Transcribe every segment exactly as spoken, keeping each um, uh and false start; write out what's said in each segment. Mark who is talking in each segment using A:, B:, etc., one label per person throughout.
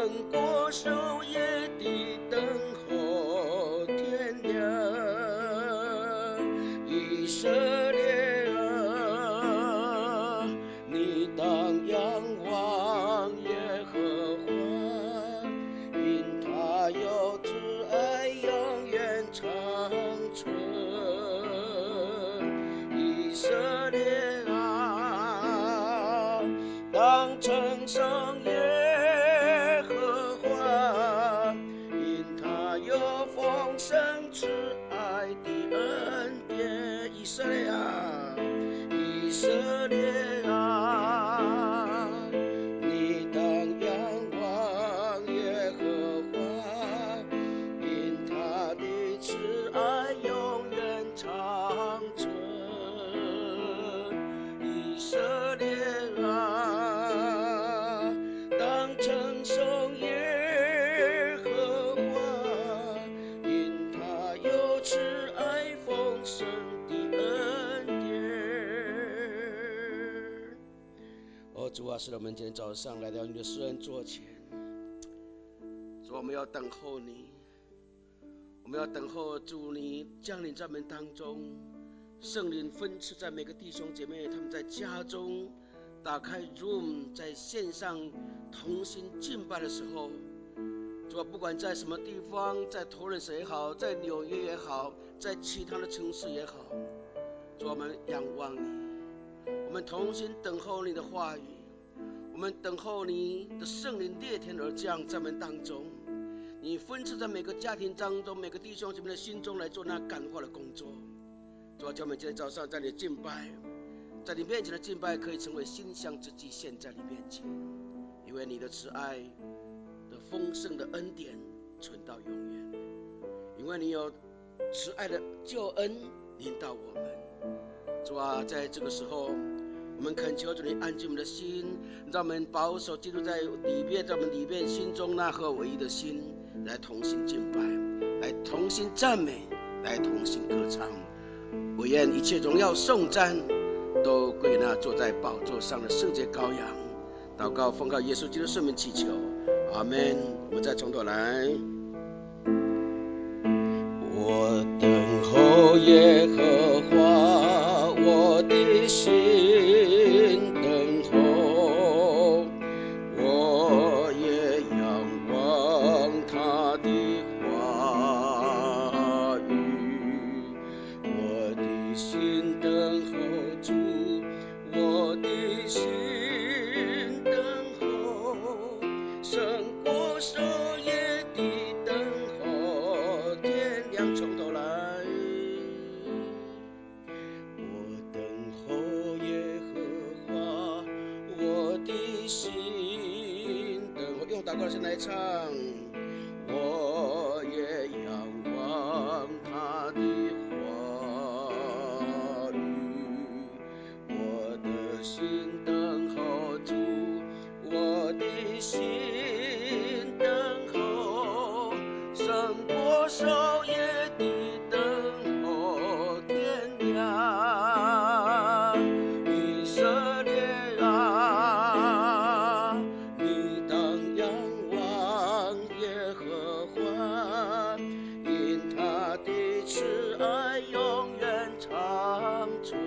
A: 过守夜的等候天亮。以色列啊，你当仰望耶和华，因他有慈爱永远长存。以色列啊，当称颂耶和华，因他有丰盛慈爱的恩典。以色列啊，以色列啊，你当仰望耶和华，因他的慈爱永远长存。以色列啊，当称颂耶和华，因他有慈爱丰盛的恩典。哦，主啊，是我们今天早上来到你的施恩座前，主，我们要等候你，我们要等候主你降临在我们当中，圣灵分赐在每个弟兄姐妹，他们在家中打开 Zoom， 在线上同心敬拜的时候，主啊，不管在什么地方，在投人也好，在纽约也好，在其他的城市也好，主啊，我们仰望你，我们同心等候你的话语，我们等候你的圣灵裂天而降在我们当中，你分赐在每个家庭当中，每个弟兄姐妹的心中来做那感化的工作。主啊，叫我们今天早上在你的敬拜，在你面前的敬拜可以成为馨香之祭献在你面前，因为你的慈爱的丰盛的恩典存到永远，因为你有慈爱的救恩临到我们。主啊，在这个时候我们恳求主你安静我们的心，让我们保守进入在里面，在我们里面心中那颗唯一的心，来同心敬拜，来同心赞美，来同心歌唱。我愿一切荣耀颂赞都归那坐在宝座上的圣洁羔羊。祷告奉靠耶稣基督圣名祈求，阿们。我们再从头来。我等候耶和华，我的心等候，我也仰望他的话语。我的心等候主，我的心等候，胜过守夜的等候天亮。从头来，我等候耶和华，我的心等候。用祷告的声来唱，我也仰望他的话语。我的心等候主，我的心等候，胜过守夜的等候天亮。以色列啊，你当仰望耶和华，因他的慈爱永远长存。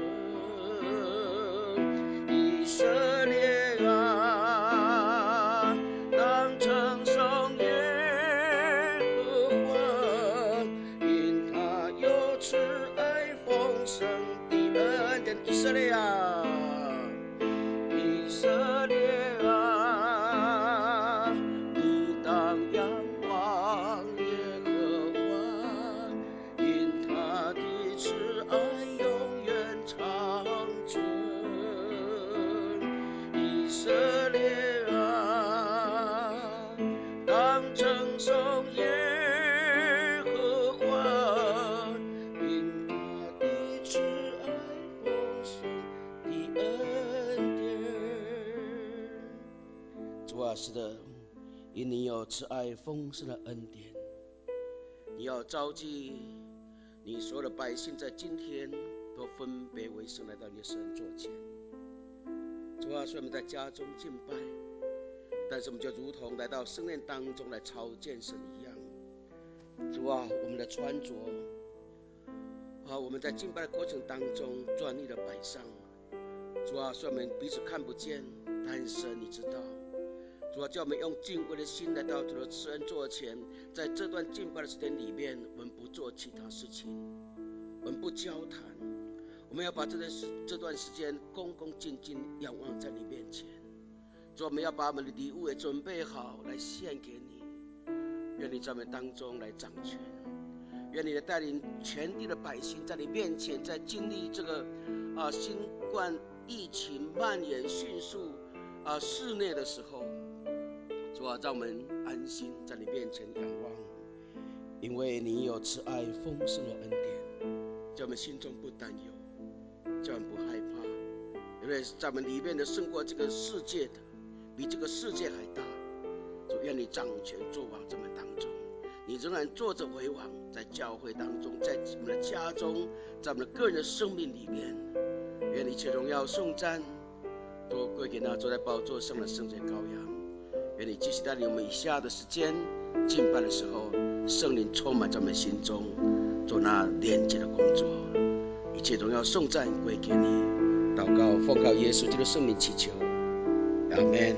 A: 以色列啊，当称颂耶和华，因他有慈爱丰盛的恩典。以色列啊，以色列啊，你当仰望耶和华，因他的慈爱永远长存。以色列啊，当称颂耶和华，因他的慈爱丰盛的恩典。主啊，是的，因你有慈爱丰盛的恩典，你要召集你所有的百姓在今天都分别为圣来到你的圣座前。主啊，所以我们在家中敬拜， 但是我们就如同来到圣殿当中来朝见神一样。主啊，我们的穿着啊，我们在敬拜的过程当中专一的摆上。主啊，虽然我们彼此看不见，但是你知道。主啊，叫我们用敬畏的心来到主的施恩座前，在这段敬拜的时间里面，我们不做其他事情，我们不交谈，我们要把这段时这段时间恭恭敬敬仰望在你面前。主，我们要把我们的礼物也准备好来献给你。愿你在我们当中来掌权，愿你的带领全地的百姓在你面前，在经历这个啊新冠疫情蔓延迅速啊肆虐的时候，主啊，让我们安心在你面前仰望，因为你有慈爱丰盛的恩典，叫我们心中不担忧，叫我们不害怕，因为在我们里面的胜过这个世界的，比这个世界还大。主，愿你掌权作王在我们当中，你仍然坐着为王，在教会当中，在我们的家中，在我们的个人的生命里面。愿一切荣耀颂赞都归给那坐在宝座上的圣洁羔羊。愿你继续带领我们以下的时间敬拜的时候，圣灵充满在我们心中，做那连接的工作。一切荣耀颂赞归给你。祷告奉靠耶稣基督圣名祈求，阿们。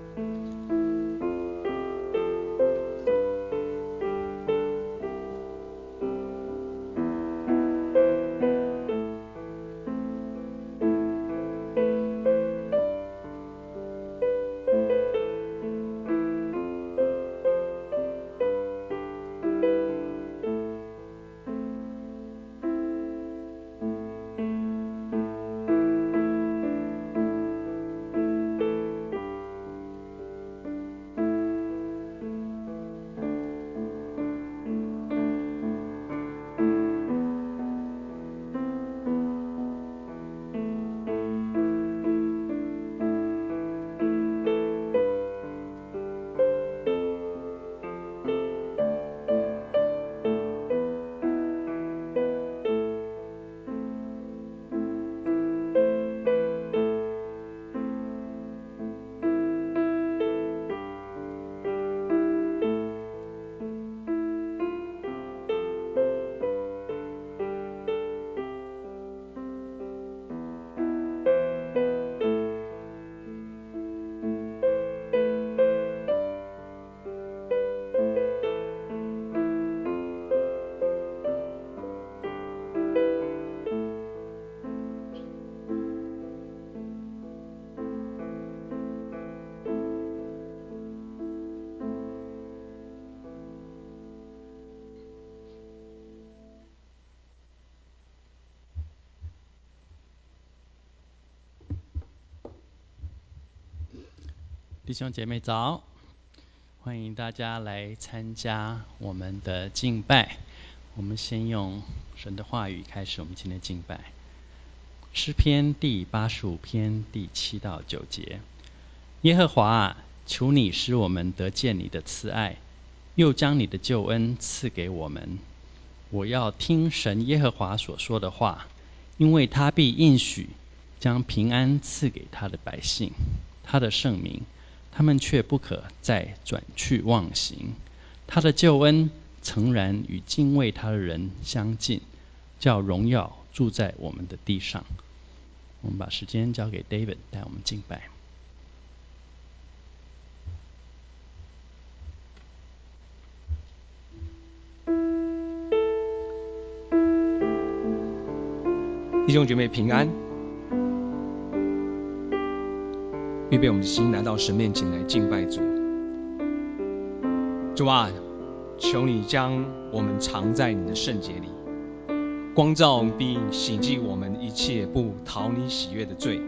B: 弟兄姐妹早，欢迎大家来参加我们的敬拜。我们先用神的话语开始我们今天的敬拜。诗篇第八十五篇第七到九节：耶和华啊，求你使我们得见你的慈爱，又将你的救恩赐给我们。我要听神耶和华所说的话，因为他必应许将平安赐给他的百姓，他的圣民，他们却不可再转去忘形。他的救恩诚然与敬畏他的人相近，叫荣耀住在我们的地上。我们把时间交给 David 带我们敬拜。
C: 弟兄姐妹平安，预备我们的心来到神面前来敬拜主。主啊，求你将我们藏在你的圣洁里，光照并洗净我们一切不讨你喜悦的罪，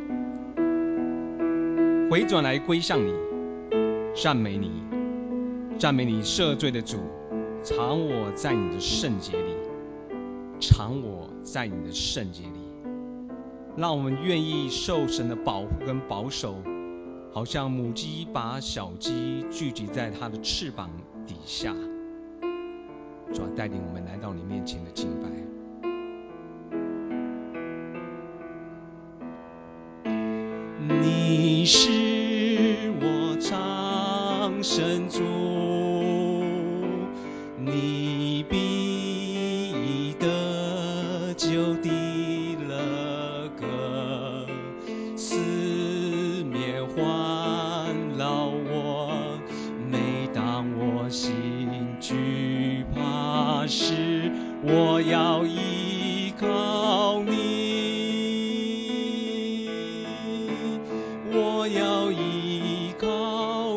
C: 回转来归向你，赞美你，赞美你赦罪的主。藏我在你的圣洁里，藏我在你的圣洁里，让我们愿意受神的保护跟保守，好像母鸡把小鸡聚集在它的翅膀底下。主啊，带领我们来到你面前的敬拜。你是我常神主，你必得救的了歌，四面环绕我，每当我心惧怕时，我要依靠你，我要依靠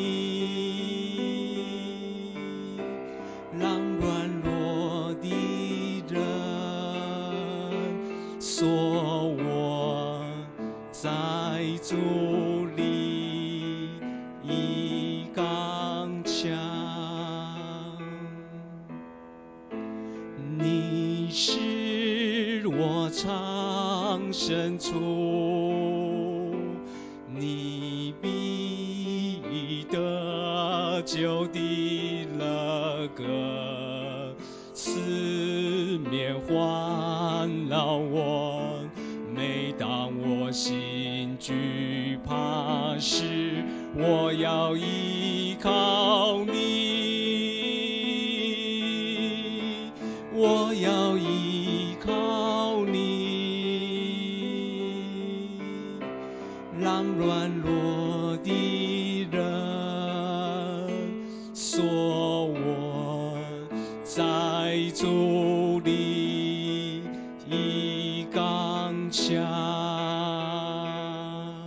C: 你，让软弱的人说我在主里已刚强。你是我藏身处，你必得救的了歌，四面环绕我，每当我心惧怕时，我要依靠你，我要依靠你，让软弱的人说我在主里已刚强。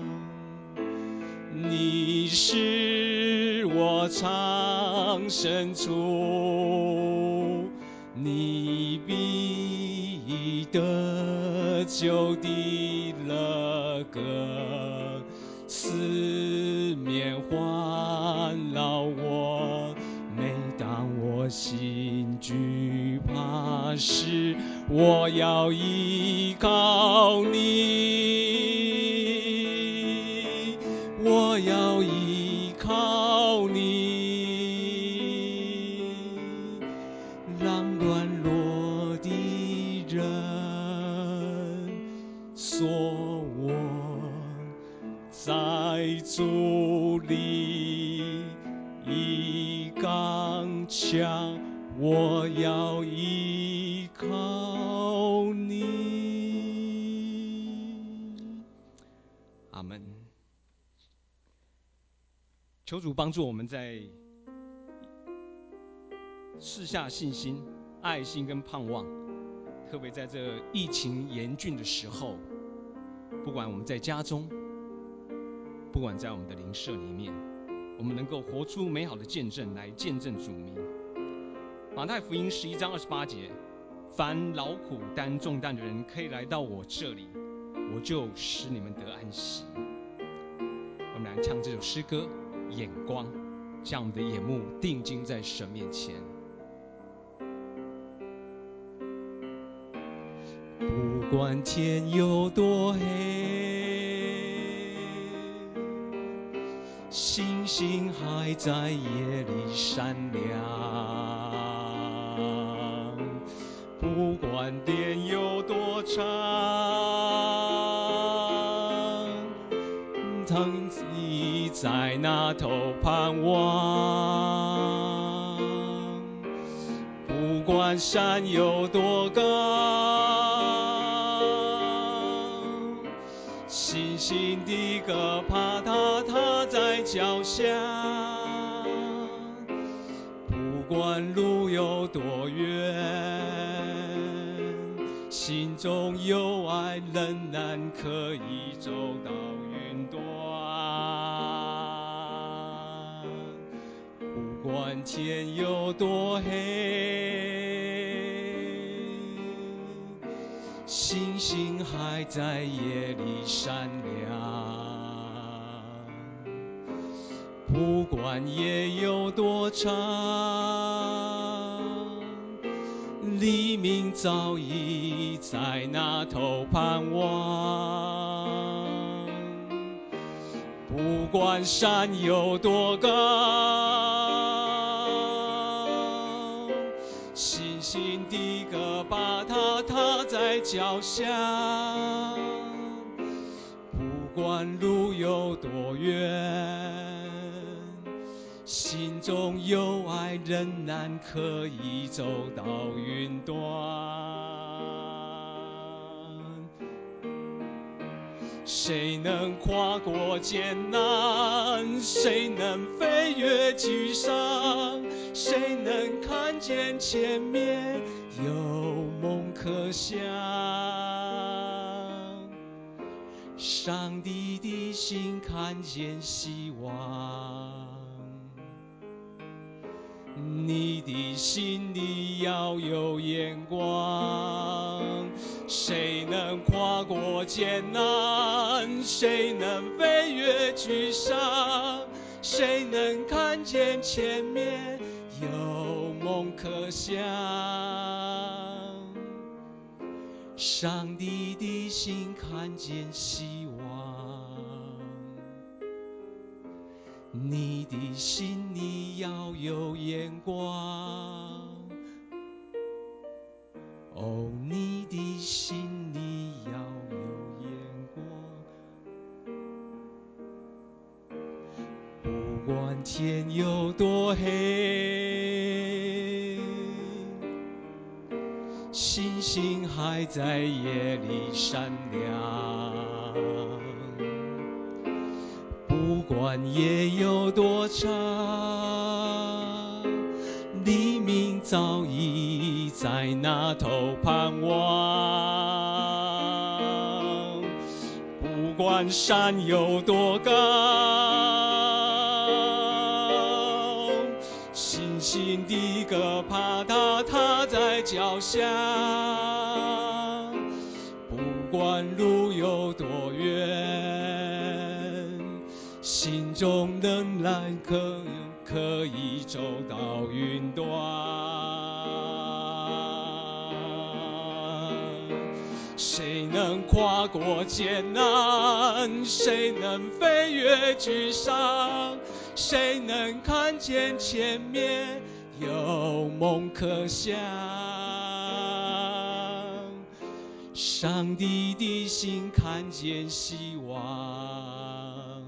C: 你是我藏身处，你必得救的了歌，四面环绕我，每当我心惧怕时，我要依靠你，我要依靠你，让软弱的人说我在主里已刚强，我要依靠你。阿们。求主帮助我们在试下信心、爱心跟盼望，特别在这疫情严峻的时候，不管我们在家中，不管在我们的灵舍里面，我们能够活出美好的见证来见证主名。马太福音十一章二十八节，凡劳苦担重担的人，可以来到我这里，我就使你们得安息。我们来唱这首诗歌，眼光，将我们的眼目定睛在神面前。不管天有多黑，星星还在夜里闪亮。不管天有多长，当你在那头盼望。不管山有多高，星星的歌怕它踏在脚下。不管路有多远，心中有爱仍然可以走到云端。不管天有多黑，星星还在夜里闪亮。不管夜有多长，黎明早已在那头盼望。不管山有多高，星星的歌把它踏在脚下。不管路有多远， 中有爱，仍然可以走到云端。谁能跨过艰难？谁能飞越沮丧？谁能看见前面有梦可想？上帝的心看见希望，你的心里要有眼光。谁能跨过艰难？谁能飞越沮丧？谁能看见前面有梦可想？上帝的心看见希望，你的心里要有眼光。哦，你的心里要有眼光。不管天有多黑，星星还在夜里闪亮。不管夜有多长，黎明早已在那头盼望。不管山有多高，星星的歌啪嗒踏在脚下。不管路有多远，心中仍然可可以走到云端。谁能跨过艰难？谁能飞越沮丧？谁能看见前面有梦可想？上帝的心看见希望，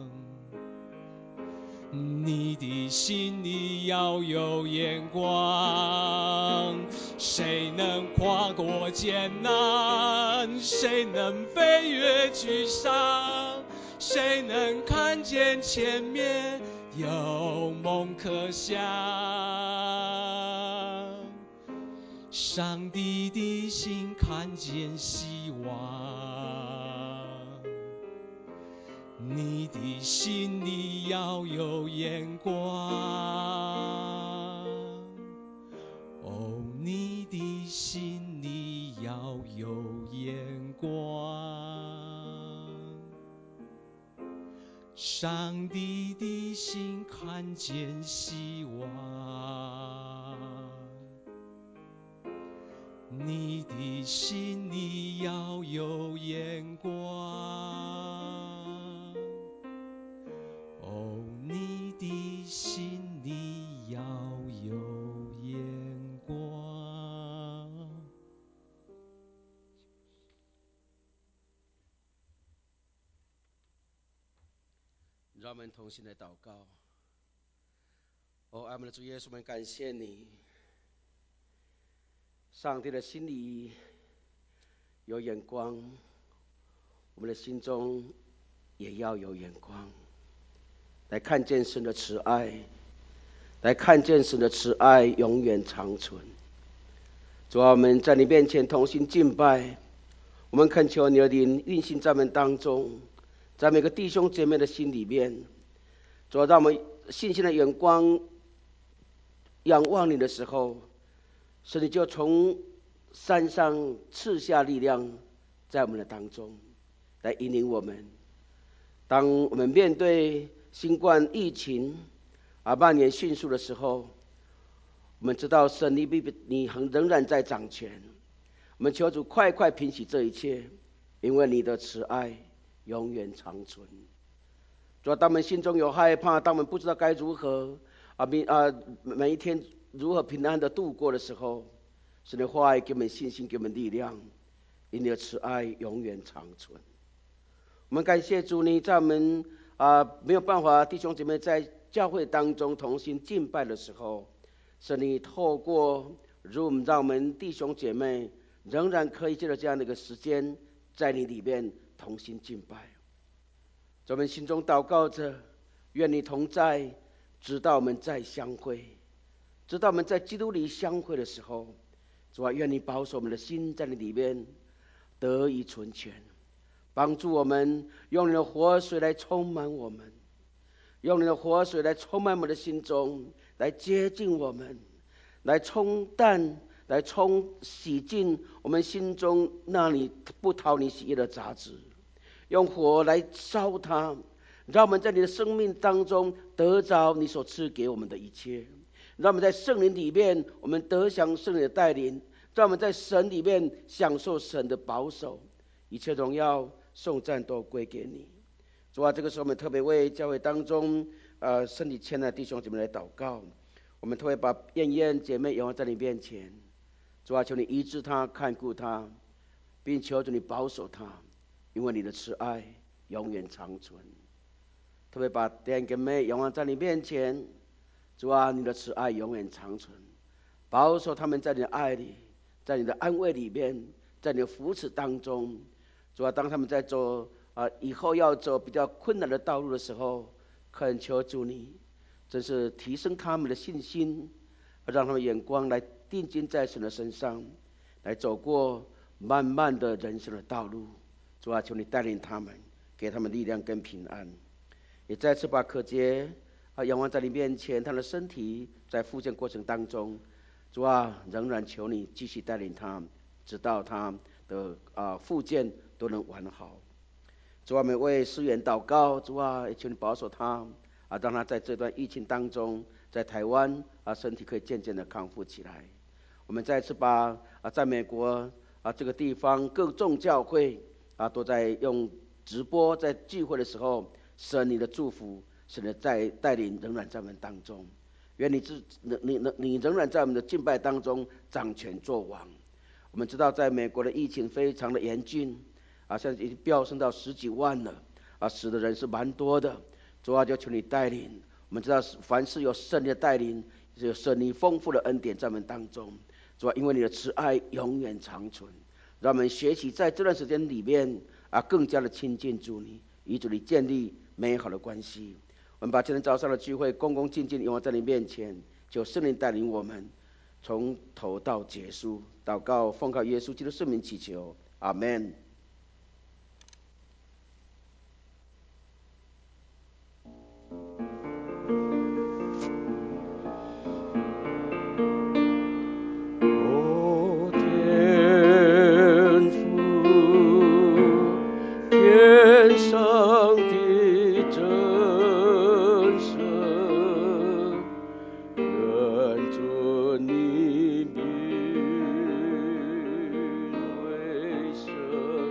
C: 你的心里要有眼光。谁能跨过艰难？谁能飞越沮丧？谁能看见前面有梦可想？上帝的心看见希望，你的心里要有眼光。哦，你的心里要有眼光。上帝的心看见希望，你的心里要有眼光。哦，你的心里要有眼光。
A: 让我们同心的祷告。哦，爱我们的主耶稣，我们感谢你。上帝的心里有眼光，我们的心中也要有眼光，来看见神的慈爱，来看见神的慈爱永远长存。主啊，我们在你面前同心敬拜，我们恳求你的灵运行在我们当中，在每个弟兄姐妹的心里面。主啊，让我们信心的眼光仰望你的时候，神你就从山上赐下力量在我们的当中，来引领我们。当我们面对新冠疫情啊蔓延迅速的时候，我们知道神你你仍然在掌权。我们求主快快平息这一切，因为你的慈爱永远长存。主啊，当我们心中有害怕，当我们不知道该如何啊每啊每一天如何平安的度过的时候，神的话语给我们信心，给我们力量，因你的慈爱永远长存。我们感谢主，你在我们啊没有办法弟兄姐妹在教会当中同心敬拜的时候，是你透过 Zoom 让我们弟兄姐妹仍然可以借着这样的一个时间，在你里面同心敬拜。我们心中祷告着，愿你同在，直到我们再相会，直到我们在基督里相会的时候，主啊，愿你保守我们的心在你里面得以存全，帮助我们用你的活水来充满我们，用你的活水来充满我们的心中，来接近我们，来冲淡，来冲洗净我们心中那里不讨你喜悦的杂质，用火来烧它，让我们在你的生命当中得着你所赐给我们的一切，让我们在圣灵里面我们得享圣灵的带领，让我们在神里面享受神的保守，一切荣耀颂赞都归给你。主啊，这个时候我们特别为教会当中呃身体欠的弟兄姐妹来祷告，我们特别把燕燕姐妹仰望在你面前，主啊，求你医治她，看顾她，并求主你保守她，因为你的慈爱永远长存。特别把点跟妹仰望在你面前，主啊，你的慈爱永远长存，保守他们在你的爱里，在你的安慰里面，在你的扶持当中。主啊，当他们在走啊以后要走比较困难的道路的时候，恳求主你真是提升他们的信心，让他们眼光来定睛在神的身上，来走过漫漫的人生的道路。主啊，求你带领他们，给他们力量跟平安。也再次把可杰啊仰望在你面前，他的身体在复健过程当中，主啊，仍然求你继续带领他，直到他的啊复健都能完好。主啊，我们为思源祷告，主啊，也求你保守他啊，让他在这段疫情当中，在台湾啊身体可以渐渐的康复起来。我们再次把啊在美国啊这个地方各众教会啊都在用直播在聚会的时候，神你的祝福，神的在带领仍然在我们当中。愿你自你你你仍然在我们的敬拜当中掌权作王。我们知道在美国的疫情非常的严峻啊，现在已经飙升到十几万了啊，死的人是蛮多的。主啊，就求你带领。我们知道凡事有圣灵的带领，有神你丰富的恩典在我们当中。主啊，因为你的慈爱永远长存，让我们学习在这段时间里面啊，更加的亲近主你，与主你建立美好的关系。我们把今天早上的聚会恭恭敬敬仰望在你面前，求圣灵带领我们从头到结束。祷告奉靠耶稣基督圣名祈求，阿们。哦，天父，天上的真神，愿尊你名为圣。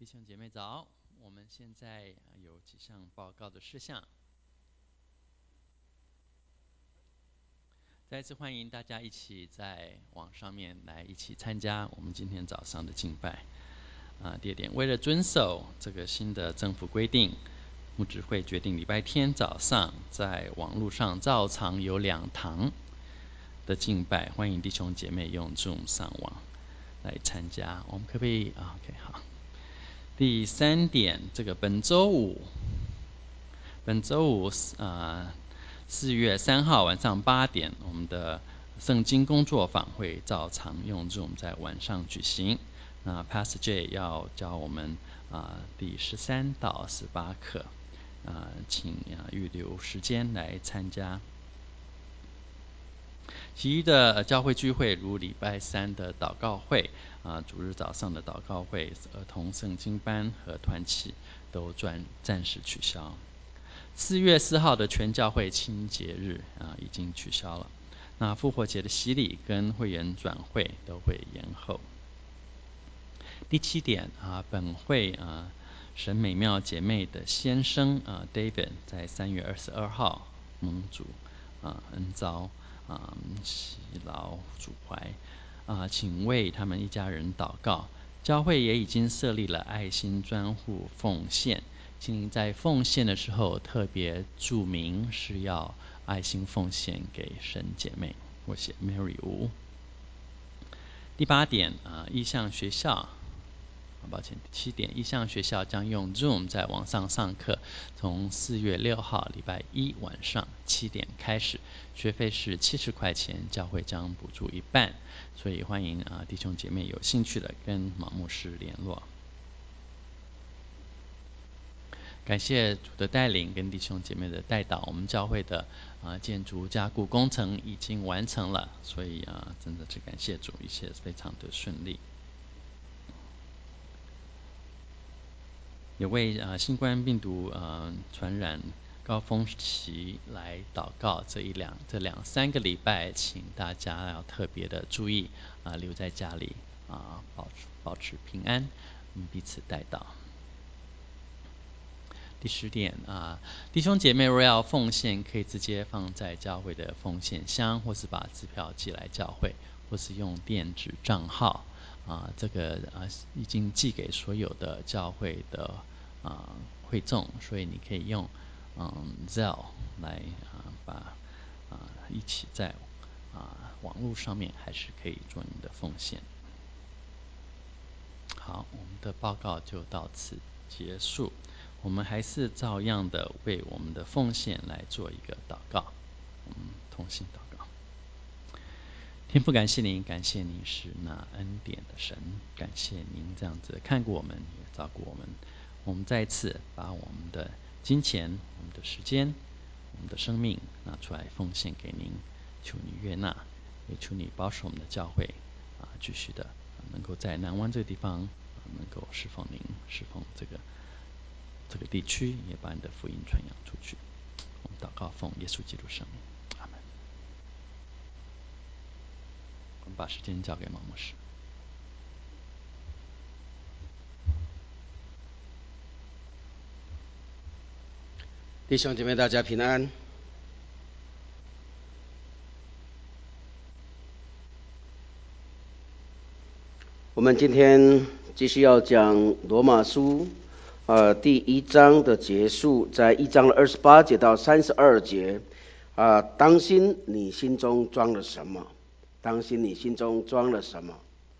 B: 兄姐妹早，我们现在有几项报告的事项。再次欢迎大家一起在网上面来一起参加我们今天早上的敬拜。啊，第二点，为了遵守这个新的政府规定，牧职会决定礼拜天早上在网络上照常有两堂的敬拜，欢迎弟兄姐妹用 Zoom 上网来参加。我们可不可以啊 ？OK， 好。第三点，这个本周五，本周五啊，四月三号晚上八点，我们的圣经工作坊会照常用 Zoom 在晚上举行。那 Pastor J 要教我们啊第十三到十八课，啊，请啊预留时间来参加。其余的教会聚会，如礼拜三的祷告会、啊主日早上的祷告会、儿童圣经班和团契都暂暂时取消。四月四号的全教会清节日啊已经取消了。那复活节的洗礼跟会员转会都会延后。第七点啊，本会啊神美妙姐妹的先生啊 David 在三月二十二号蒙主啊恩召。啊，喜劳主怀啊，请为他们一家人祷告。教会也已经设立了爱心专户奉献，请您在奉献的时候特别注明是要爱心奉献给神姐妹。我写 Mary 吴。第八点啊，意向学校。抱歉，第七点，意向学校将用 Zoom 在网上上课，从四月六号礼拜一晚上七点开始，学费是七十块钱，教会将补助一半，所以欢迎啊弟兄姐妹有兴趣的跟马牧师联络。感谢主的带领跟弟兄姐妹的带导，我们教会的啊建筑加固工程已经完成了，所以啊真的是感谢主，一切非常的顺利。也为啊新冠病毒呃传染高峰期来祷告。这一两这两三个礼拜，请大家要特别的注意啊，留在家里啊，保持保持平安，嗯，彼此代祷。第十点啊，弟兄姐妹若要奉献，可以直接放在教会的奉献箱，或是把支票寄来教会，或是用电子账号。啊，这个啊已经寄给所有的教会的啊会众，所以你可以用嗯 Zelle 来啊把啊一起在啊网络上面还是可以做你的奉献。好，我们的报告就到此结束。我们还是照样的为我们的奉献来做一个祷告。我们同心祷告。天父，感谢您，感谢您是那恩典的神，感谢您这样子看顾我们，也照顾我们。我们再一次把我们的金钱、我们的时间、我们的生命拿出来奉献给您，求你悦纳，也求你保守我们的教会啊，继续的能够在南湾这个地方能够侍奉您，侍奉这个这个地区，也把你的福音传扬出去。我们祷告奉耶稣基督圣名。我们把时间交给马牧师。
A: 弟兄姐妹，大家平安。我们今天继续要讲罗马书，呃，第一章的结束，在一章的二十八节到三十二节。啊、呃，当心你心中装了什么？当心你心中装了什么？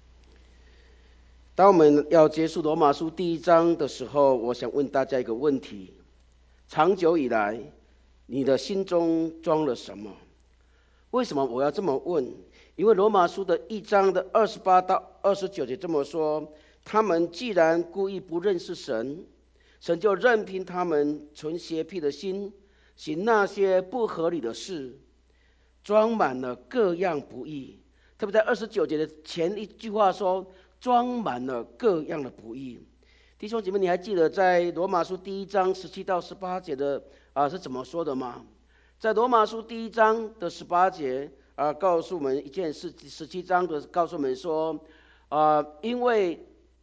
A: 当我们要结束罗马书第一章的时候，我想问大家一个问题：长久以来，你的心中装了什么？为什么我要这么问？因为罗马书的一章的二十八到二十九节这么说：他们既然故意不认识神，神就任凭他们存邪僻的心，行那些不合理的事，装满了各样不义。特别在二十九节的前一句话说，装满了各样的不义。弟兄姐妹，你还记得在罗马书第一章十七到十八节的啊是怎么说的吗？在罗马书第一章的十八节啊，告诉我们一件事；十七章的告诉我们说，啊，因为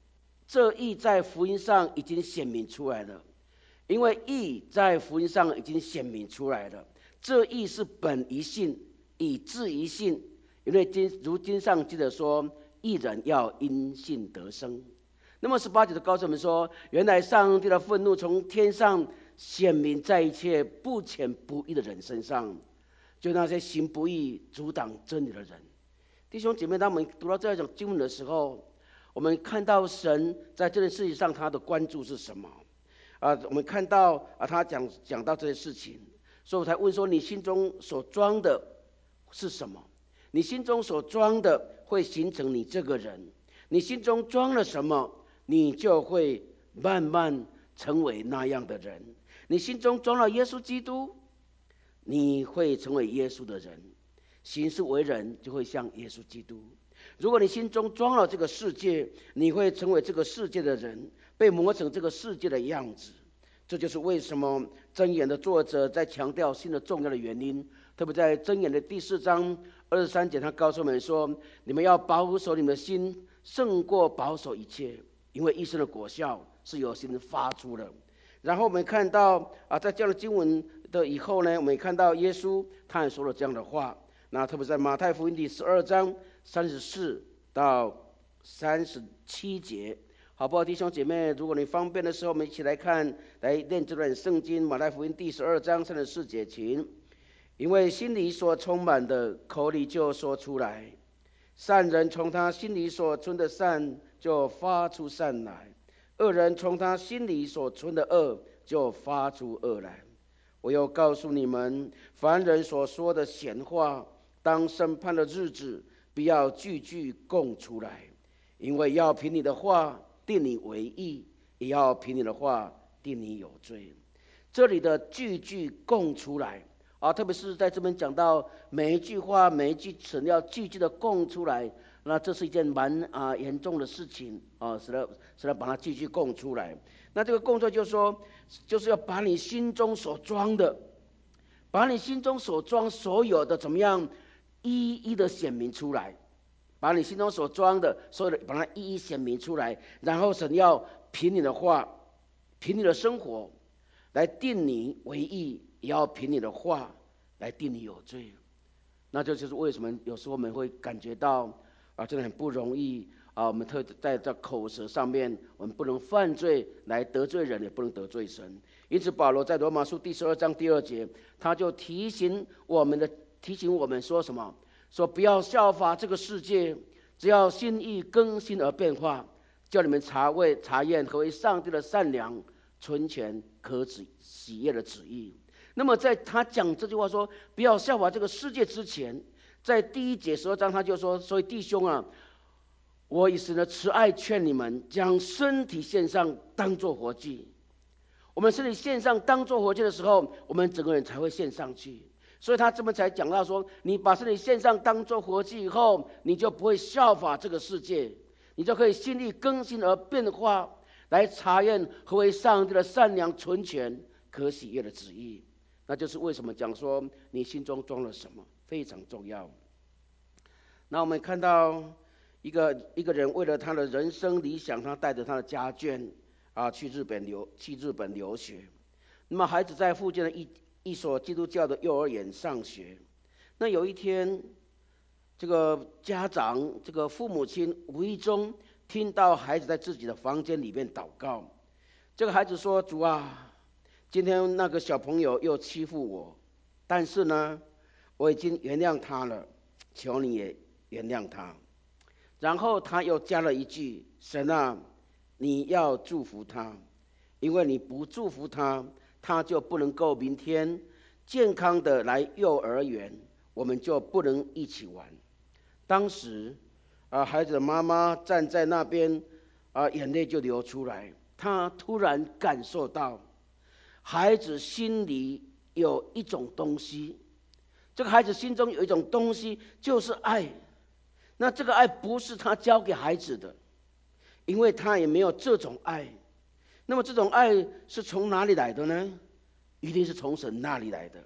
A: 这义在福音上已经显明出来了，因为义在福音上已经显明出来了。这义是本于信，以致于信，因为经如经上记得说，义人要因信得生。那么十八节的告诉我们说，原来上帝的愤怒从天上显明在一切不虔不义的人身上，就那些行不义、阻挡真理的人。弟兄姐妹，当我们读到这种经文的时候，我们看到神在这件事情上他的关注是什么？啊，我们看到啊，他讲讲到这些事情，所以我才问说，你心中所装的是什么？你心中所装的会形成你这个人。你心中装了什么，你就会慢慢成为那样的人。你心中装了耶稣基督，你会成为耶稣的人，行事为人就会像耶稣基督。如果你心中装了这个世界，你会成为这个世界的人，被磨成这个世界的样子。这就是为什么箴言的作者在强调新的重要的原因。特别在箴言的第四章二十三节，他告诉我们说，你们要保守你们的心胜过保守一切，因为一生的果效是由心发出的。然后我们看到啊，在这样的经文的以后呢，我们也看到耶稣他也说了这样的话。那特别在马太福音第十二章三十四到三十七节，好不好？弟兄姐妹，如果你方便的时候，我们一起来看，来念这段圣经。马太福音第十二章三十四节，请。因为心里所充满的，口里就说出来。善人从他心里所存的善就发出善来，恶人从他心里所存的恶就发出恶来。我又告诉你们，凡人所说的闲话，当审判的日子，必要句句供出来，因为要凭你的话定你为义，也要凭你的话定你有罪。这里的句句供出来啊，特别是在这边讲到每一句话、每一句词要句句的供出来，那这是一件蛮啊严重的事情啊，使得使得把它句句供出来。那这个供出来就是说，就是要把你心中所装的，把你心中所装所有的怎么样，一一的显明出来，把你心中所装的所有的，把它一一显明出来，然后神要凭你的话，凭你的生活来定你为义，也要凭你的话来定你有罪。那这就是为什么有时候我们会感觉到啊，真的很不容易啊。我们特在这口舌上面，我们不能犯罪来得罪人，也不能得罪神。因此，保罗在罗马书第十二章第二节，他就提醒我们的提醒我们说什么？说不要效法这个世界，只要心意更新而变化，叫你们查为查验何为上帝的善良、纯全、可指喜悦的旨意。那么在他讲这句话说不要效法这个世界之前，在第一节十二章他就说，所以弟兄啊，我以神的慈爱劝你们，将身体献上当作活祭。我们身体献上当作活祭的时候，我们整个人才会献上去。所以他这么才讲到说，你把身体献上当作活祭以后，你就不会效法这个世界，你就可以心意更新而变化，来查验何为上帝的善良、纯全、可喜悦的旨意。那就是为什么讲说你心中装了什么非常重要。那我们看到一个一个人为了他的人生理想，他带着他的家眷啊去日本留去日本留学。那么孩子在附近的一一所基督教的幼儿园上学。那有一天，这个家长这个父母亲无意中听到孩子在自己的房间里面祷告。这个孩子说：“主啊，今天那个小朋友又欺负我，但是呢，我已经原谅他了，求你也原谅他。”然后他又加了一句：“神啊，你要祝福他，因为你不祝福他，他就不能够明天健康的来幼儿园，我们就不能一起玩。”当时啊，孩子的妈妈站在那边啊，眼泪就流出来。她突然感受到孩子心里有一种东西，这个孩子心中有一种东西就是爱。那这个爱不是他教给孩子的，因为他也没有这种爱。那么这种爱是从哪里来的呢？一定是从神那里来的。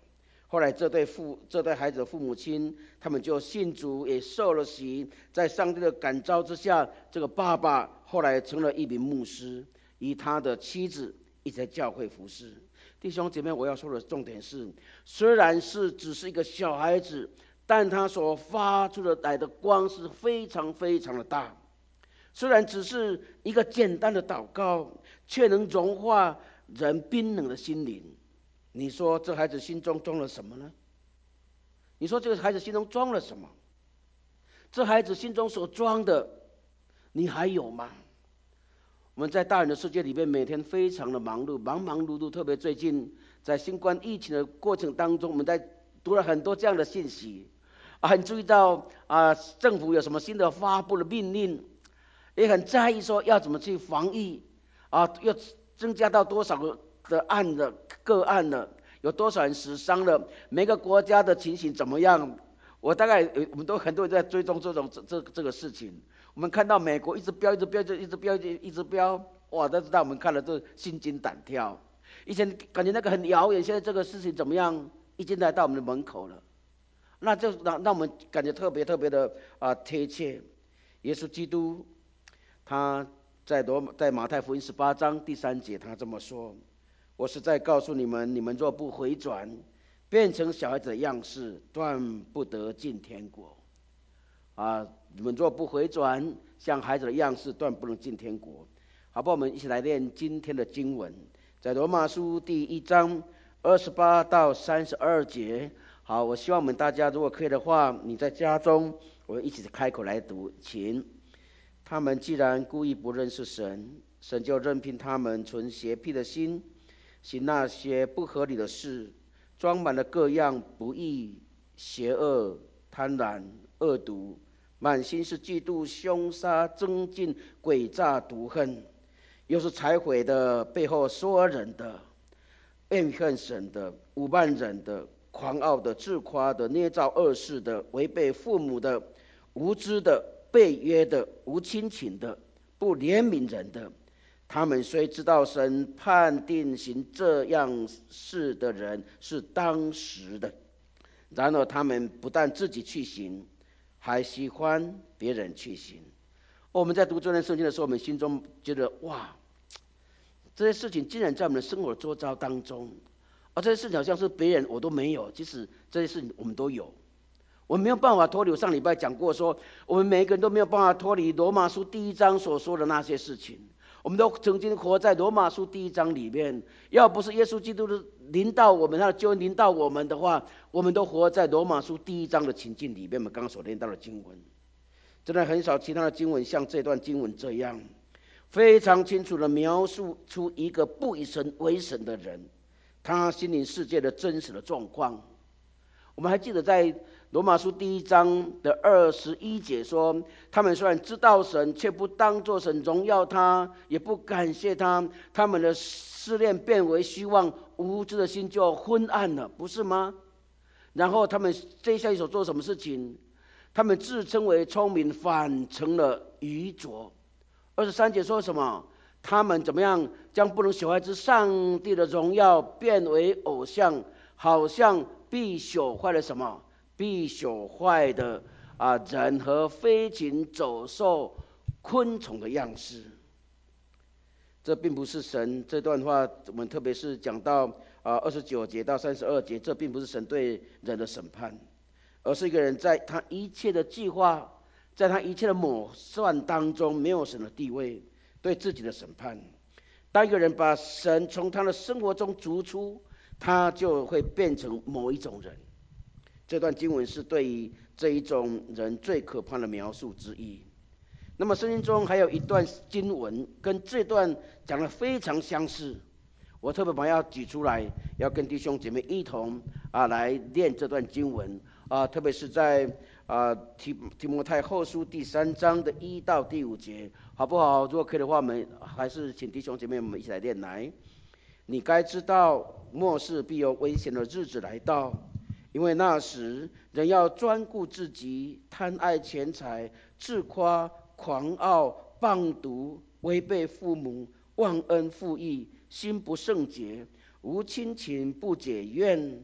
A: 后来这对父这对孩子的父母亲，他们就信主，也受了洗，在上帝的感召之下，这个爸爸后来成了一名牧师，以他的妻子一直在教会服侍。弟兄姐妹，我要说的重点是，虽然是只是一个小孩子，但他所发出的来的光是非常非常的大。虽然只是一个简单的祷告，却能融化人冰冷的心灵。你说这孩子心中装了什么呢？你说这个孩子心中装了什么？这孩子心中所装的，你还有吗？我们在大人的世界里面，每天非常的忙碌，忙忙碌碌。特别最近在新冠疫情的过程当中，我们在读了很多这样的信息，啊，很注意到啊，政府有什么新的发布的命令，也很在意说要怎么去防疫，啊，要增加到多少个的案的个案了，有多少人死伤了，每个国家的情形怎么样？我大概我们都很多人在追踪这种这这这个事情。我们看到美国一直飙，一直飙，一直飙，一直飙，哇！都知道我们看了都心惊胆跳。以前感觉那个很遥远，现在这个事情怎么样，已经来到我们的门口了。那就让让我们感觉特别特别的啊贴切。耶稣基督他在罗在马太福音十八章第三节，他这么说：“我是在告诉你们，你们若不回转，变成小孩子的样式，断不得进天国。”啊，你们若不回转，像孩子的样式，断不能进天国。好不好？我们一起来念今天的经文，在罗马书第一章二十八到三十二节。好，我希望我们大家如果可以的话，你在家中，我们一起开口来读，请。他们既然故意不认识神，神就任凭他们存邪僻的心，行那些不合理的事，装满了各样不义、邪恶、贪婪、恶毒，满心是嫉妒、凶杀、争竞、诡诈、毒恨，又是拆毁的，背后说人的，怨恨神的，侮慢人的，狂傲的，自夸的，捏造恶事的，违背父母的，无知的，背约的，无亲情的，不怜悯人的。他们虽知道神判定行这样事的人是当时的，然而他们不但自己去行，还喜欢别人去行。我们在读这段圣经的时候，我们心中觉得哇，这些事情竟然在我们的生活周遭当中，而这些事情好像是别人我都没有，其实这些事情我们都有。我们没有办法脱离，我上礼拜讲过说，我们每一个人都没有办法脱离罗马书第一章所说的那些事情。我们都曾经活在罗马书第一章里面，要不是耶稣基督的临到我们，他的救恩临到我们的话，我们都活在罗马书第一章的情境里面。我们刚刚所念到的经文，真的很少其他的经文像这段经文这样，非常清楚的描述出一个不以神为神的人，他心灵世界的真实的状况。我们还记得在罗马书第一章的二十一节说，他们虽然知道神，却不当作神荣耀他，也不感谢他，他们的思念变为虚妄，无知的心就昏暗了，不是吗？然后他们接下来所做什么事情？他们自称为聪明，反成了愚拙。二十三节说什么？他们怎么样将不能朽坏之上帝的荣耀变为偶像，好像必朽坏了什么？必朽坏的啊人和飞禽走兽、昆虫的样式。这并不是神，这段话我们特别是讲到啊二十九节到三十二节，这并不是神对人的审判，而是一个人在他一切的计划，在他一切的谋算当中，没有神的地位，对自己的审判。当一个人把神从他的生活中逐出，他就会变成某一种人。这段经文是对于这一种人最可怕的描述之一。那么圣经中还有一段经文跟这段讲得非常相似，我特别把它要举出来，要跟弟兄姐妹一同啊来念这段经文啊，特别是在啊提提摩太后书第三章的一到第五节，好不好？如果可以的话，我们还是请弟兄姐妹们一起来念来。你该知道，末世必有危险的日子来到。因为那时人要专顾自己，贪爱钱财，自夸，狂傲，谤毒，违背父母，忘恩负义，心不圣洁，无亲情，不解怨，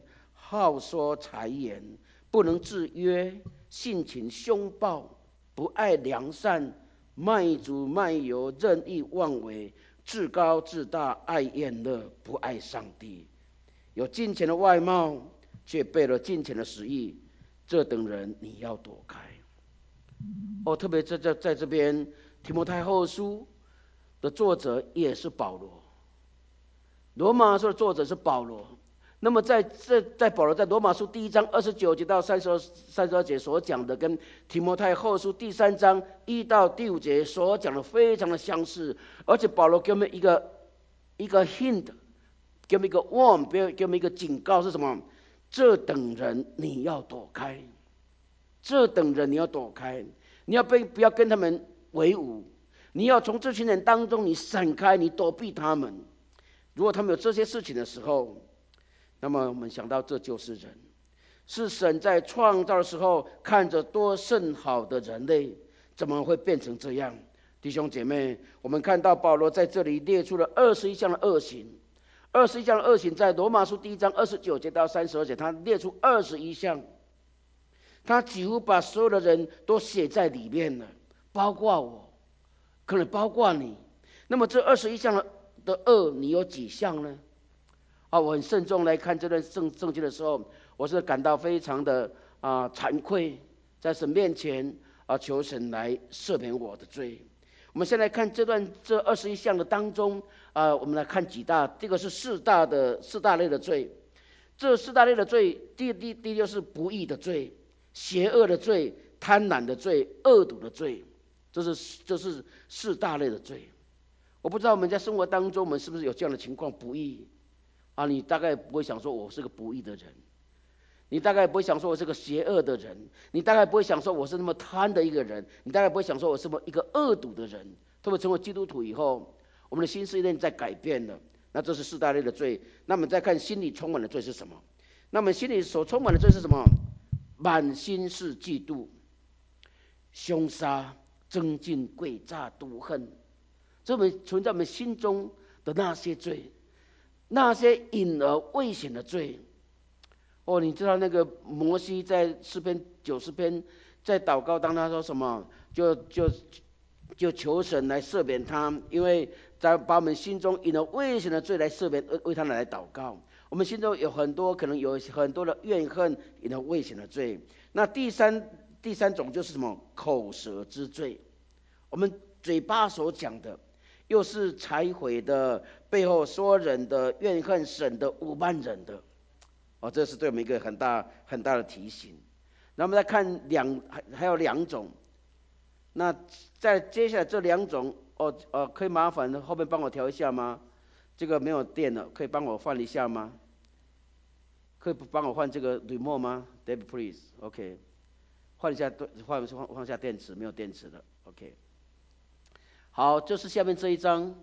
A: 好说谗言，不能制约，性情凶暴，不爱良善，卖主卖油，任意妄为，自高自大，爱厌乐，不爱上帝，有金钱的外貌，却背了金钱的实意，这等人你要躲开。哦，特别在在在这边提摩太后书的作者也是保罗，罗马书的作者是保罗。那么在这在保罗在罗马书第一章二十九节到三十二三十二节所讲的，跟提摩太后书第三章一到第五节所讲的非常的相似，而且保罗给我们一个一个 hint， 给我们一个 warn， 给我们一个警告是什么？这等人你要躲开，这等人你要躲开，你要不不要跟他们为伍，你要从这群人当中你闪开，你躲避他们。如果他们有这些事情的时候，那么我们想到这就是人，是神在创造的时候看着多甚好的人类，怎么会变成这样？弟兄姐妹，我们看到保罗在这里列出了二十一项的恶行，二十一项的恶行在罗马书第一章二十九节到三十二节，他列出二十一项，他几乎把所有的人都写在里面了，包括我，可能包括你。那么这二十一项的的恶，你有几项呢？啊，我很慎重来看这段圣圣经的时候，我是感到非常的啊惭愧，在神面前啊求神来赦免我的罪。我们先来看这段这二十一项的当中啊，我们来看几大，这个是四大的四大类的罪。这四大类的罪，第第第就是不义的罪、邪恶的罪、贪婪的罪、恶毒的罪，这是这是四大类的罪。我不知道我们在生活当中，我们是不是有这样的情况？不义啊，你大概不会想说我是个不义的人，你大概不会想说我是个邪恶的人，你大概不会想说我是那么贪的一个人，你大概不会想说我是么一个恶毒的人。特别成为基督徒以后，我们的心思意念在改变了，那这是四大类的罪。那么再看心里充满的罪是什么？那么心里所充满的罪是什么？满心是嫉妒、凶杀、争竞、诡诈、毒恨，这么存在我们心中的那些罪，那些隐而未显的罪。哦，你知道那个摩西在诗篇九十篇在祷告当他说什么，就就就求神来赦免他，因为在把我们心中隐而未显的罪来赦免，为他来祷告。我们心中有很多可能有很多的怨恨，隐而未显的罪。那第三第三种就是什么？口舌之罪。我们嘴巴所讲的，又是拆毁的，背后说人的，怨恨神的，侮慢人的。哦，这是对我们一个很大很大的提醒。那我们再看两还还有两种。那在接下来这两种，哦呃，可以麻烦后面帮我调一下吗？这个没有电了，可以帮我换一下吗？可以帮我换这个 remote 吗 ？David please，OK， 换一下，换换换下电池，没有电池了 ，OK。好，就是下面这一章，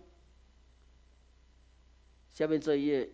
A: 下面这一页。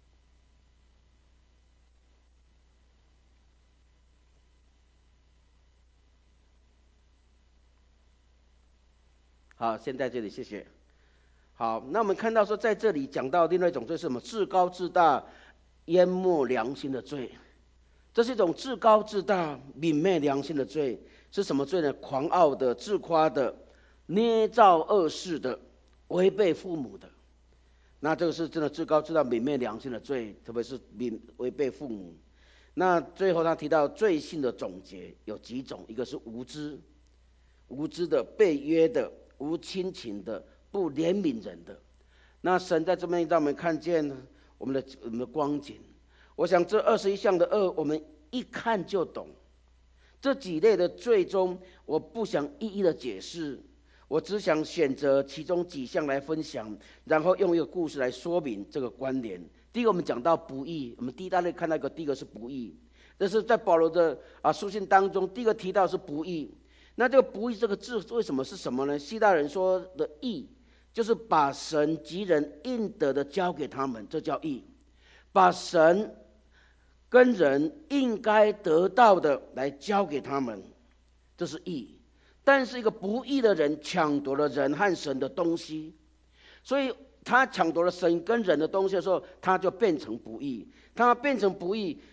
A: 好，先在这里，谢谢。好，那我们看到说，在这里讲到另外一种罪是什么？自高自大、淹没良心的罪。这是一种自高自大、泯灭良心的罪。是什么罪呢？狂傲的、自夸的、捏造恶事的、违背父母的。那这个是真的自高自大、泯灭良心的罪，特别是泯违背父母。那最后他提到罪性的总结有几种，一个是无知，无知的、被约的、无亲情的、不怜悯人的。那神在这边让我们看见我们的我们的光景。我想这二十一项的恶，我们一看就懂。这几类的罪中，我不想一一的解释，我只想选择其中几项来分享，然后用一个故事来说明这个关联。第一个，我们讲到不义，我们第一大类看到一个，第一个是不义，这是在保罗的啊书信当中，第一个提到是不义。那这个不义这个字为什么是什么呢？希腊人说的义，就是把神及人应得的交给他们，这叫义。把神跟人应该得到的来交给他们，这是义。但是一个不义的人抢夺了人和神的东西，所以他抢夺了神跟人的东西的时候，他就变成不义。他变成不义，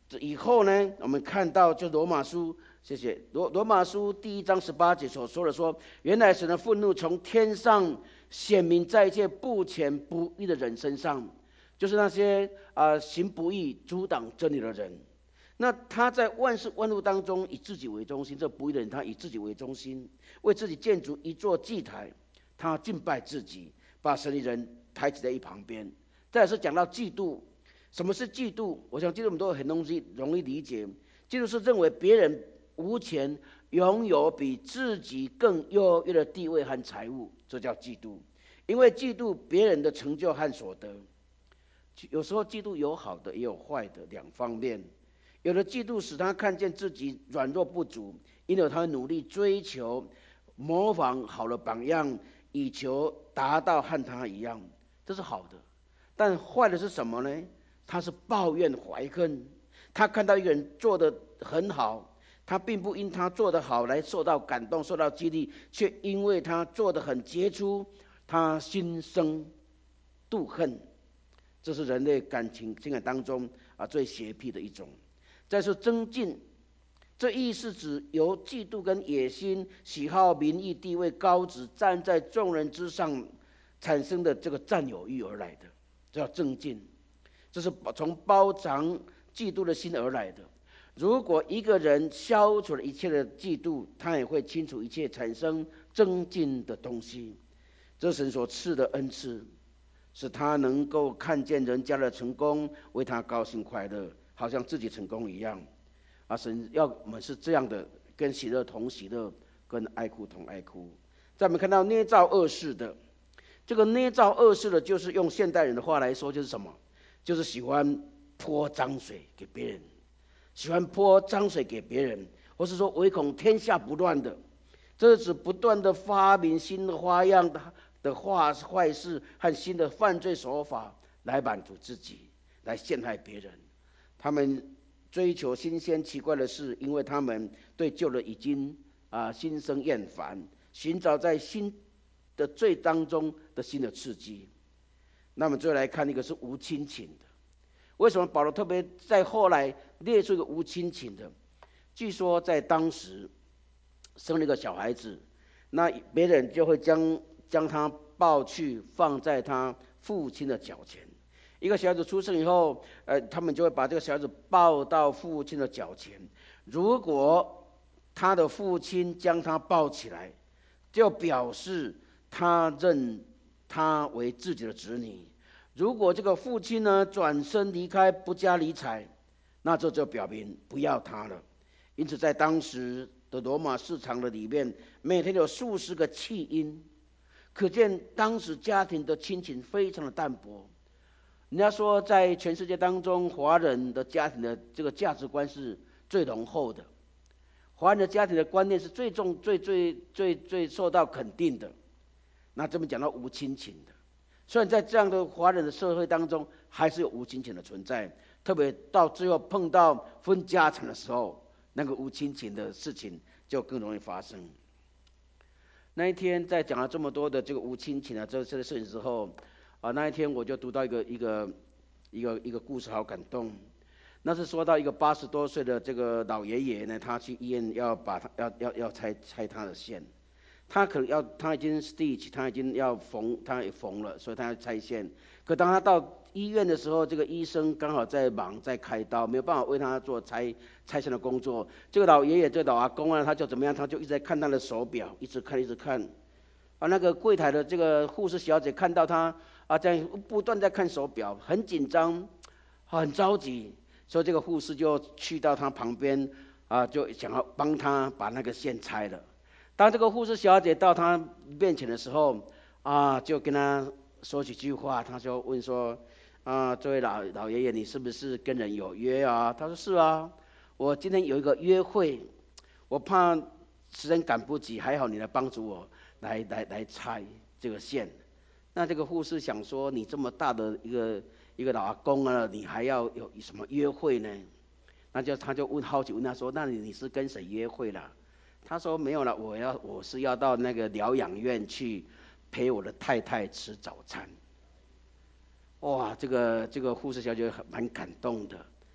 A: 以后呢，我们看到就罗马书，谢谢罗罗马书第一章十八节所说的说，原来神的愤怒从天上显明在一切不虔不义的人身上，就是那些啊、呃、行不义、阻挡真理的人。那他在万事万物当中以自己为中心，这不义的人他以自己为中心，为自己建筑一座祭台，他敬拜自己，把神的人抬起在一旁边。再来是讲到嫉妒，什么是嫉妒？我想嫉妒我们都很容易容易理解，嫉妒是认为别人无钱拥有比自己更优越的地位和财物，这叫嫉妒。因为嫉妒别人的成就和所得，有时候嫉妒有好的也有坏的两方面。有的嫉妒使他看见自己软弱不足，因而他会努力追求模仿好的榜样，以求达到和他一样，这是好的。但坏的是什么呢？他是抱怨怀恨，他看到一个人做得很好，他并不因他做得好来受到感动受到激励，却因为他做得很杰出，他心生妒恨。这是人类感情情感当中啊最邪僻的一种。再说增进，这意是指由嫉妒跟野心、喜好名誉、地位高职，站在众人之上产生的这个占有欲而来的，这叫增进。这是从包藏嫉妒的心而来的。如果一个人消除了一切的嫉妒，他也会清除一切产生增进的东西。这是神所赐的恩赐，使他能够看见人家的成功，为他高兴快乐，好像自己成功一样。啊，神要我们是这样的，跟喜乐同喜乐，跟哀哭同哀哭。在我们看到捏造恶事的，这个捏造恶事的，就是用现代人的话来说，就是什么？就是喜欢泼脏水给别人，喜欢泼脏水给别人，或是说唯恐天下不乱的。这是指不断的发明新的花样的的坏坏事和新的犯罪手法来满足自己，来陷害别人。他们追求新鲜奇怪的事，因为他们对旧的已经啊、呃、心生厌烦，寻找在新的罪当中的新的刺激。那么最后来看一个是无亲情的。为什么保罗特别在后来列出一个无亲情的？据说在当时生了一个小孩子，那别人就会将将他抱去放在他父亲的脚前。一个小孩子出生以后，呃，他们就会把这个小孩子抱到父亲的脚前。如果他的父亲将他抱起来，就表示他认他为自己的子女。如果这个父亲呢转身离开，不加理睬，那这就表明不要他了。因此在当时的罗马市场的里面，每天有数十个弃婴，可见当时家庭的亲情非常的淡薄。人家说在全世界当中，华人的家庭的这个价值观是最浓厚的，华人的家庭的观念是最重最最最最受到肯定的。那这边讲到无亲情的，虽然在这样的华人的社会当中，还是有无亲情的存在，特别到最后碰到分家产的时候，那个无亲情的事情就更容易发生。那一天在讲了这么多的这个无亲情啊这些事情之后啊，那一天我就读到一个一个一个一个故事，好感动。那是说到一个八十多岁的这个老爷爷呢，他去医院要把他要要要拆拆他的线。他可能要，他已经 stitch， 他已经要缝，他也缝了，所以他要拆线。可当他到医院的时候，这个医生刚好在忙，在开刀，没有办法为他做拆拆线的工作。这个老爷爷，这个老阿公啊，他就怎么样？他就一直在看他的手表，一直看，一直看。啊，那个柜台的这个护士小姐看到他啊，在不断在看手表，很紧张，很着急，所以这个护士就去到他旁边啊，就想要帮他把那个线拆了。当这个护士小姐到他面前的时候啊，就跟他说几句话。他就问说啊，这位老老爷爷，你是不是跟人有约啊？他说是啊，我今天有一个约会，我怕时间赶不及，还好你来帮助我来来来拆这个线。那这个护士想说，你这么大的一个一个老阿公啊，你还要有什么约会呢？那就他就问好奇问他说，那你你是跟谁约会了？他说没有了，我要我是要到那个疗养院去陪我的太太吃早餐。哇，这个这个护士小姐蛮感动的。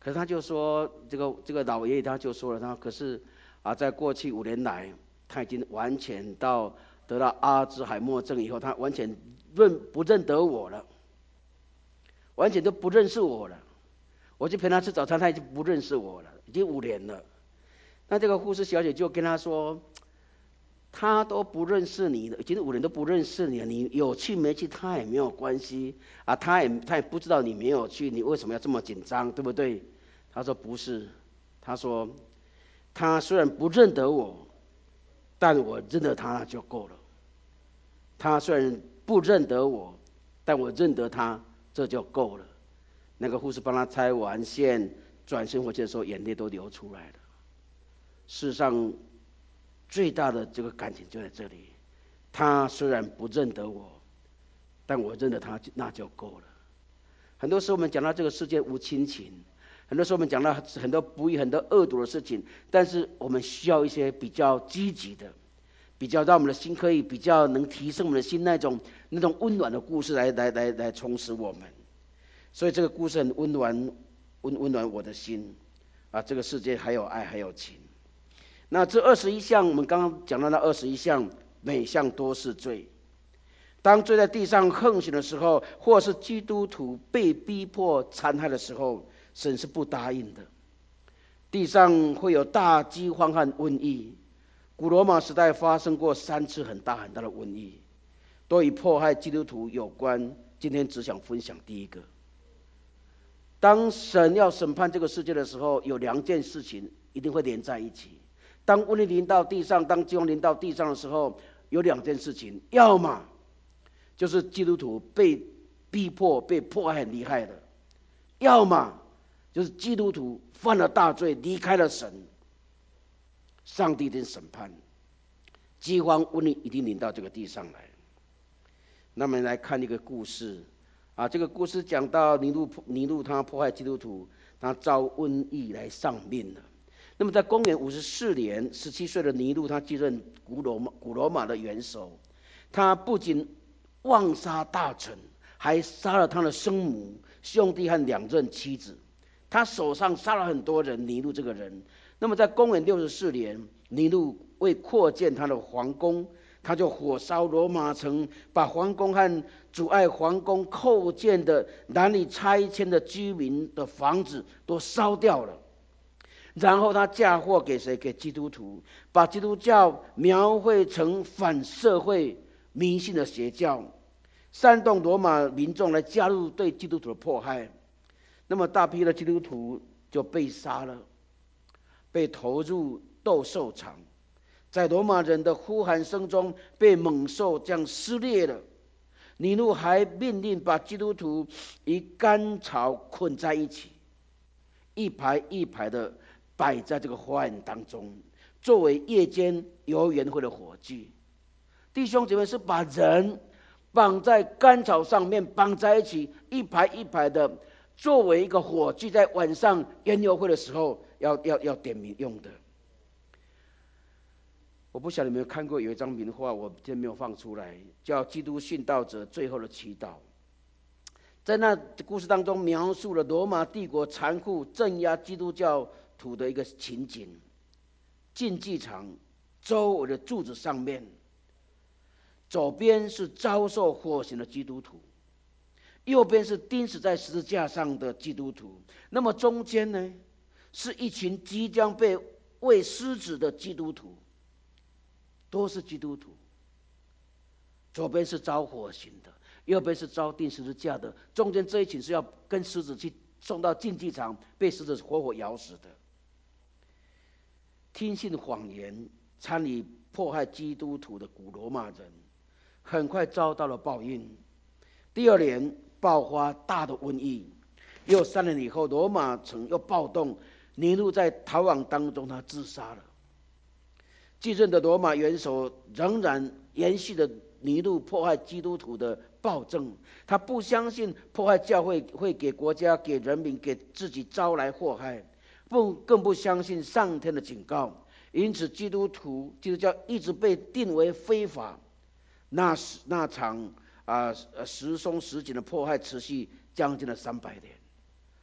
A: 可是他就说，这个这个老爷爷他就说了，他可是啊，在过去五年来，他已经完全到得到阿兹海默症以后，他完全认不认得我了，完全都不认识我了。我去陪他吃早餐，他已经不认识我了，已经五年了。那这个护士小姐就跟他说，他都不认识你了，已经五年都不认识你了，你有去没去他也没有关系啊，他也他也不知道你没有去，你为什么要这么紧张，对不对？他说不是，他说他虽然不认得我，但我认得他就够了。他虽然不认得我，但我认得他，这就够了。那个护士帮他拆完线，转身回去的时候，眼泪都流出来了。世上最大的这个感情就在这里，他虽然不认得我，但我认得他，那就够了。很多时候我们讲到这个世界无亲情，很多时候我们讲到很多不义、很多恶毒的事情，但是我们需要一些比较积极的，比较让我们的心可以比较能提升我们的心那种那种温暖的故事来来来来充实我们。所以这个故事很温暖，温温暖我的心啊！这个世界还有爱，还有情。那这二十一项，我们刚刚讲到那二十一项，每项都是罪。当罪在地上横行的时候，或是基督徒被逼迫残害的时候，神是不答应的。地上会有大饥荒和瘟疫。古罗马时代发生过三次很大很大的瘟疫，都与迫害基督徒有关。今天只想分享第一个。当神要审判这个世界的时候，有两件事情一定会连在一起。当瘟疫临到地上，当饥荒临到地上的时候，有两件事情，要么就是基督徒被逼迫、被迫害很厉害的，要么就是基督徒犯了大罪，离开了神，上帝一定审判，饥荒、瘟疫一定临到这个地上来。那么来看一个故事。啊，这个故事讲到尼禄尼禄他迫害基督徒，他遭瘟疫来丧命了。那么在公元五十四年，十七岁的尼禄他继任古罗马古罗马的元首，他不仅妄杀大臣，还杀了他的生母、兄弟和两任妻子。他手上杀了很多人，尼禄这个人。那么在公元六十四年，尼禄为扩建他的皇宫，他就火烧罗马城，把皇宫和阻碍皇宫扩建的难以拆迁的居民的房子都烧掉了。然后他嫁祸给谁？给基督徒，把基督教描绘成反社会迷信的邪教，煽动罗马民众来加入对基督徒的迫害。那么大批的基督徒就被杀了，被投入斗兽场，在罗马人的呼喊声中被猛兽这样撕裂了。尼禄还命令把基督徒以干草捆在一起，一排一排的摆在这个火海当中，作为夜间游园会的火炬。弟兄姐妹，是把人绑在干草上面，绑在一起，一排一排的，作为一个火炬，在晚上园游会的时候要要要点名用的。我不晓得你们有看过有一张名画，我今天没有放出来，叫《基督殉道者最后的祈祷》。在那故事当中，描述了罗马帝国残酷镇压基督教徒的一个情景。竞技场周围的柱子上面，左边是遭受火刑的基督徒，右边是钉死在十字架上的基督徒。那么中间呢，是一群即将被喂狮子的基督徒。都是基督徒，左边是遭火刑的，右边是遭钉十字架的，中间这一群是要跟狮子去送到竞技场，被狮子活活咬死的。听信谎言、参与迫害基督徒的古罗马人，很快遭到了报应。第二年爆发大的瘟疫，又三年以后，罗马城又暴动，尼禄在逃亡当中，他自杀了。继任的罗马元首仍然延续着尼禄迫害基督徒的暴政，他不相信迫害教会会给国家、给人民、给自己招来祸害，不更不相信上天的警告，因此基督徒基督教一直被定为非法。那那场啊时松时紧的迫害持续将近了三百年。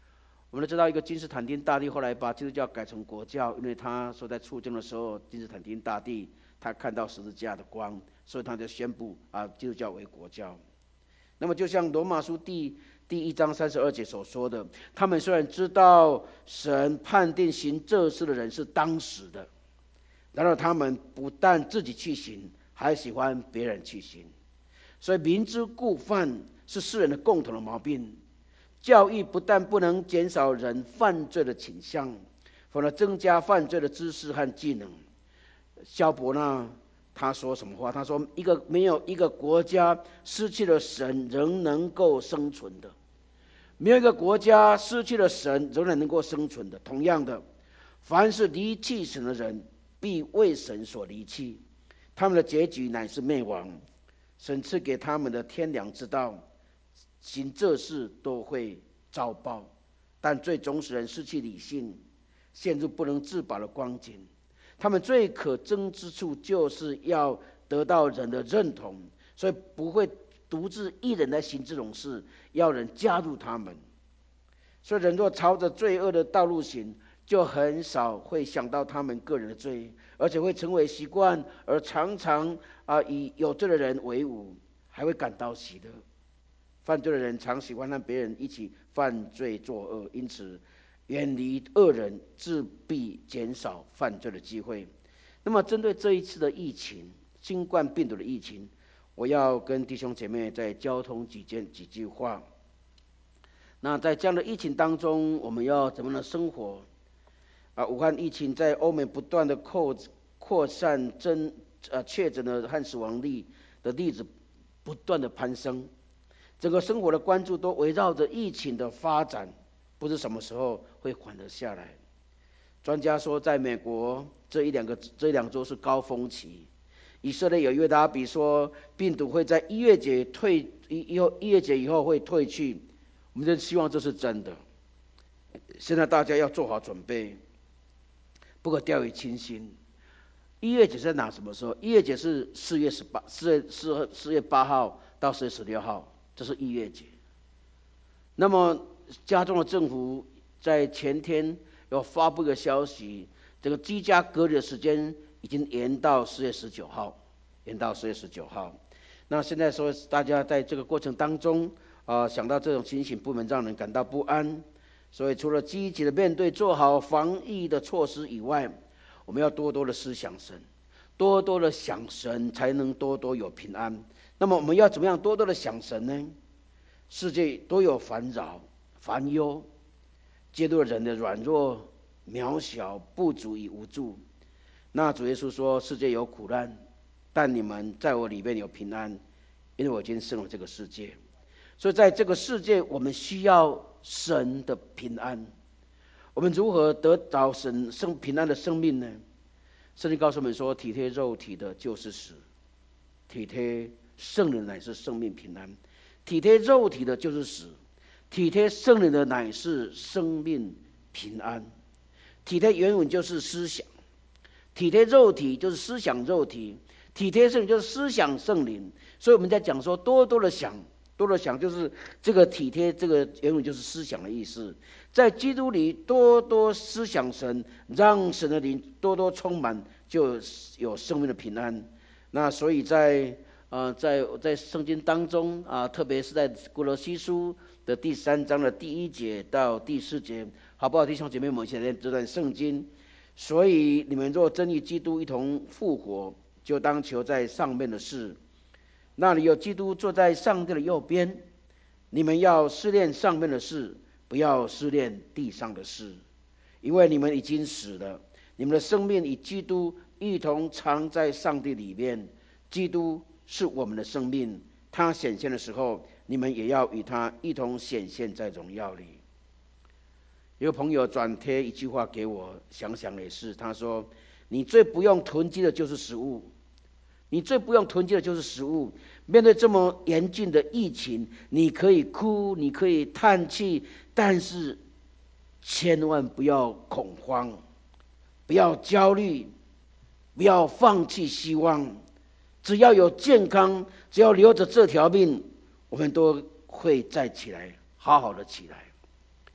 A: 我们都知道，一个君士坦丁大帝后来把基督教改成国教，因为他说在出征的时候，君士坦丁大帝他看到十字架的光，所以他就宣布啊基督教为国教。那么就像罗马书第第一章三十二节所说的，他们虽然知道神判定行这事的人是当时的，然而他们不但自己去行，还喜欢别人去行。所以明知故犯是世人的共同的毛病。教育不但不能减少人犯罪的倾向，反而增加犯罪的知识和技能。萧伯纳他说什么话？他说：一个没有一个国家失去了神仍能够生存的，没有一个国家失去了神仍然能够生存的。同样的，凡是离弃神的人，必为神所离弃，他们的结局乃是灭亡。神赐给他们的天良之道，行这事都会遭报，但最终使人失去理性，陷入不能自拔的光景。他们最可憎之处，就是要得到人的认同，所以不会独自一人来行这种事，要人加入他们。所以人若朝着罪恶的道路行，就很少会想到他们个人的罪，而且会成为习惯，而常常啊以有罪的人为伍，还会感到喜乐。犯罪的人常喜欢和别人一起犯罪作恶，因此远离恶人，自必减少犯罪的机会。那么针对这一次的疫情，新冠病毒的疫情，我要跟弟兄姐妹在交通几件几句话。那在这样的疫情当中，我们要怎么样生活？啊，武汉疫情在欧美不断的扩扩散，真呃确诊的和死亡率的例子不断的攀升。整个生活的关注都围绕着疫情的发展，不知什么时候会缓得下来。专家说，在美国这一两个这一两周是高峰期。以色列有约达比说，病毒会在一月节退以后，一月节以后会退去。我们就希望这是真的。现在大家要做好准备，不可掉以轻心。一月节是在哪什么时候？一月节是四月十八，四月四四月八号到四月十六号。这是逾越节。那么加州的政府在前天有发布一个消息，这个居家隔离的时间已经延到四月十九号，延到四月十九号。那现在说大家在这个过程当中啊、呃，想到这种情形不能让人感到不安，所以除了积极的面对做好防疫的措施以外，我们要多多的思想神，多多的想神，才能多多有平安。那么我们要怎么样多多的想神呢？世界都有烦扰、烦忧，揭露人的软弱、渺小、不足与无助。那主耶稣说：世界有苦难，但你们在我里面有平安，因为我已经胜了这个世界。所以在这个世界，我们需要神的平安。我们如何得到神生平安的生命呢？圣经告诉我们说：体贴肉体的就是死，体贴圣灵乃是生命平安。体贴肉体的就是死，体贴圣灵的乃是生命平安。体贴原文就是思想，体贴肉体就是思想肉体，体贴圣灵就是思想圣灵。所以我们在讲说多多的想，多多的想就是这个体贴，这个原文就是思想的意思。在基督里多多思想神，让神的灵多多充满，就有生命的平安。那所以在呃，在在圣经当中啊，特别是在哥罗西书的第三章的第一节到第四节，好不好，弟兄姐妹们？现在这段圣经，所以你们若真与基督一同复活，就当求在上面的事，那里有基督坐在上帝的右边。你们要思念上面的事，不要思念地上的事，因为你们已经死了，你们的生命与基督一同藏在上帝里面。基督是我们的生命，他显现的时候，你们也要与他一同显现在荣耀里。有个朋友转贴一句话给我，想想也是，他说：你最不用囤积的就是食物，你最不用囤积的就是食物。面对这么严峻的疫情，你可以哭，你可以叹气，但是千万不要恐慌，不要焦虑，不要放弃希望。只要有健康，只要留着这条命，我们都会再起来，好好的起来。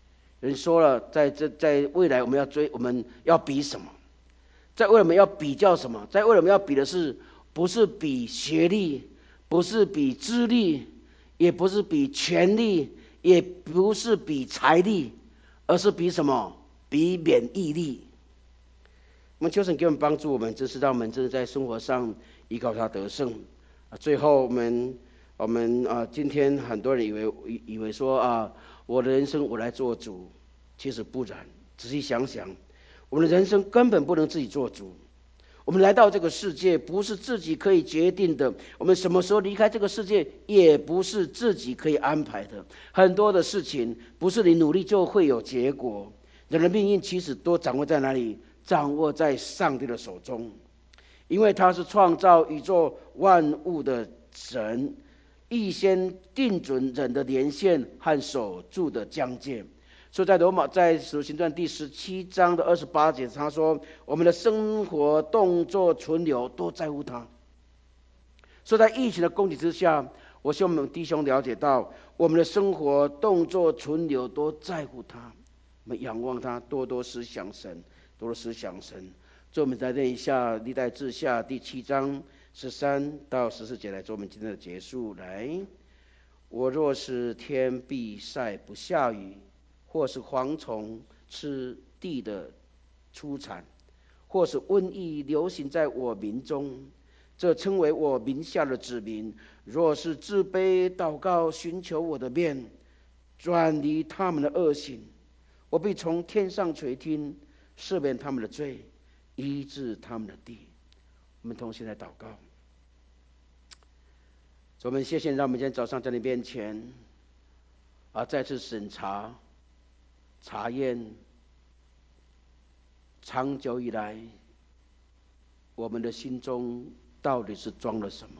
A: 人说了，在这在未来我们要追，我们要比什么？在未来我们要比较什么？在未来我们要比的是，不是比学历，不是比资历，也不是比权力，也不是比财力，而是比什么？比免疫力。我们求神给我们帮助，我们知道我们真的在生活上依靠他得胜。最后我们我们啊，今天很多人以为以为说啊，我的人生我来做主，其实不然。仔细想想，我们的人生根本不能自己做主。我们来到这个世界不是自己可以决定的，我们什么时候离开这个世界也不是自己可以安排的。很多的事情不是你努力就会有结果，人的命运其实都掌握在哪里？掌握在上帝的手中，因为他是创造宇宙万物的神，预先定准人的年限和守住的疆界。所以在罗马在使徒行传第十七章的二十八节，他说我们的生活动作存留都在乎他。所以在疫情的攻击之下，我希望我们弟兄了解到，我们的生活动作存留都在乎他，我们仰望他，多多思想神，多多思想神。所以我们再念一下历代志下第七章十三到十四节，来做我们今天的结束。来，我若是天闭塞不下雨，或是蝗虫吃地的出产，或是瘟疫流行在我民中，这称为我名下的子民，若是自卑祷告，寻求我的面，转离他们的恶行，我必从天上垂听，赦免他们的罪，医治他们的地。我们同心来祷告。我们谢谢让我们今天早上在你面前啊，再次审查查验长久以来我们的心中到底是装了什么。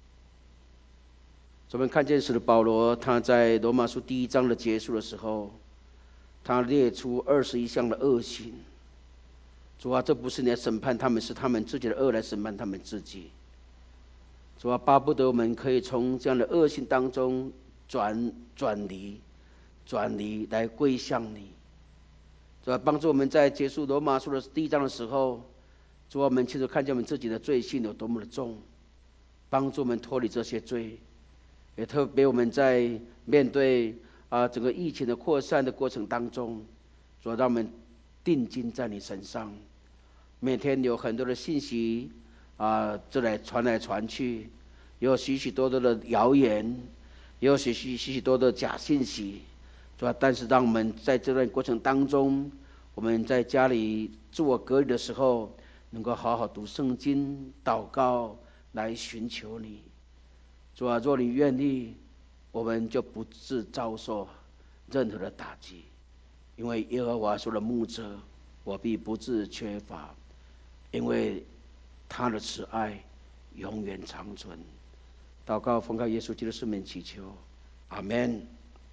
A: 我们看见使徒保罗他在罗马书第一章的结束的时候，他列出二十一项的恶行。主啊，这不是你来审判他们，是他们自己的恶来审判他们自己。主啊，巴不得我们可以从这样的恶行当中转转离转离来归向你。主啊，帮助我们在结束罗马书的第一章的时候，主啊，我们清楚看见我们自己的罪性有多么的重，帮助我们脱离这些罪。也特别我们在面对啊整个疫情的扩散的过程当中，主啊，让我们定睛在你身上。每天有很多的信息啊，这来传来传去，有许许多多的谣言，有许许许许多多的假信息，主啊，但是让我们在这段过程当中，我们在家里自我隔离的时候，能够好好读圣经、祷告，来寻求你。主啊，若你愿意，我们就不致遭受任何的打击，因为耶和华说的牧者，我必不致缺乏，因为他的慈爱永远长存。祷告奉靠耶稣基督圣名祈求，阿们。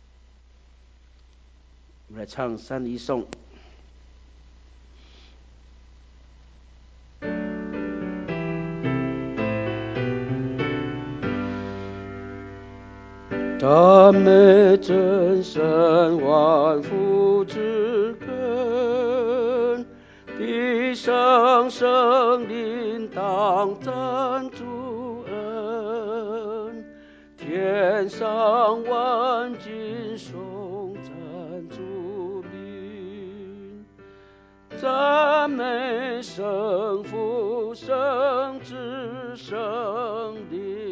A: 我们来唱三一颂。赞美真神万福之根，地上生灵当赞主恩，天上万军颂赞主名，赞美圣父圣子圣灵。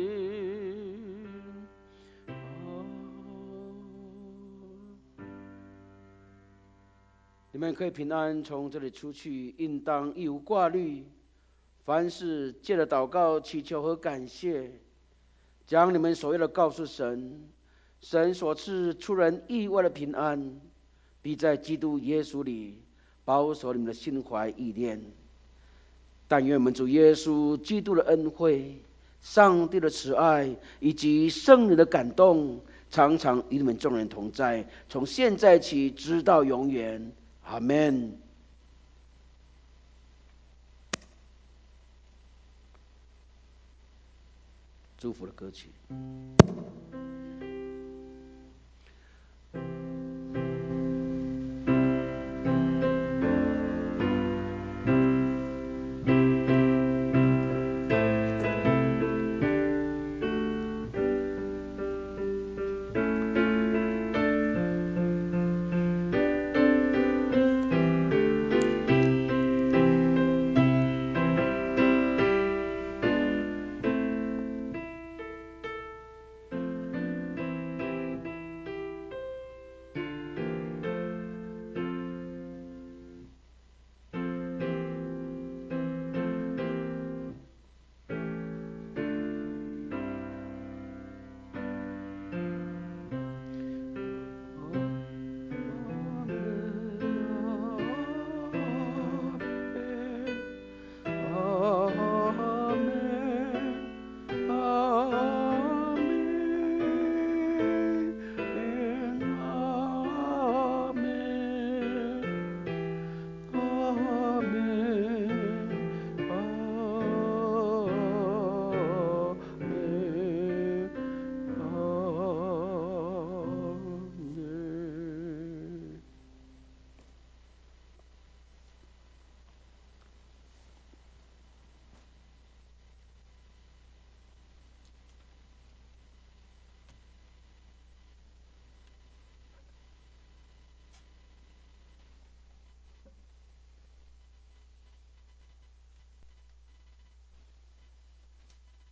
A: 你们可以平安从这里出去，应当一无挂虑，凡事借着祷告、祈求和感谢，将你们所有的告诉神。神所赐出人意外的平安，必在基督耶稣里保守你们的心怀意念。但愿我们主耶稣基督的恩惠、上帝的慈爱以及圣灵的感动，常常与你们众人同在，从现在起直到永远。阿们。祝福的歌曲。